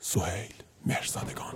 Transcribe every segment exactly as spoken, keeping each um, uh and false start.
سهیل مهرزادگان.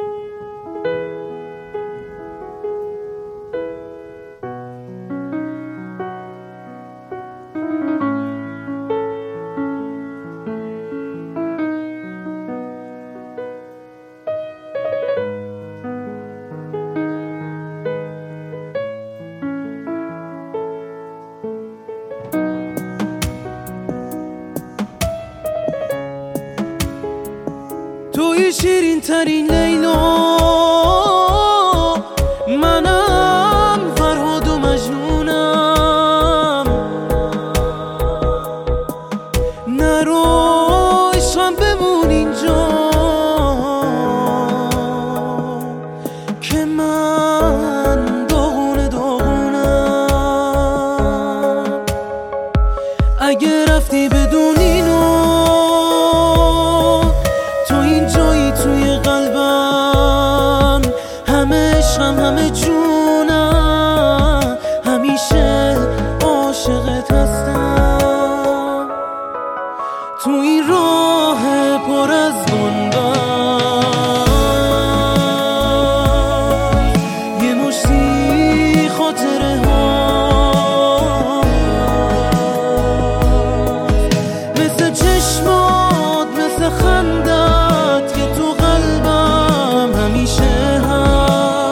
توی شیرین ترین لیلا، منم فرهاد و مجنونم. نرو عشقم بمون اینجا که من داغونه داغونم. اگه رفتی بدون اینو توی قلبم، همه عشقم همه جونم، همیشه عاشقت هستم. تو این راه پر از بنبست یه مشتی خاطره ها، مثل چشمات مثل خندت که تو قلبم همیشه هست.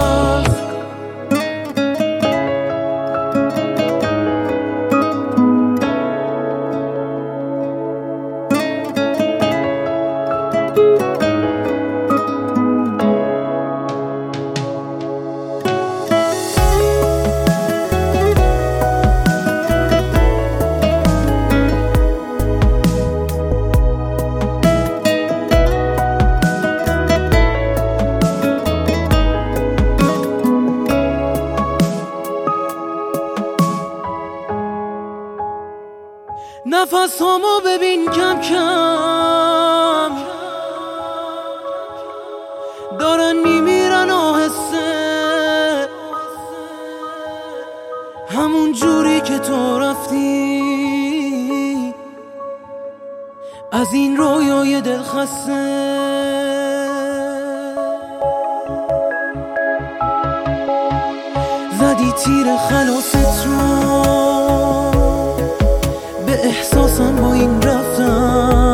نفس همو ببین کم کم دارن میمیرن آهسته، همون جوری که تو رفتی از این رویای دل خسته. زدی تیر خلاصت رو، به احساسم با این رفتم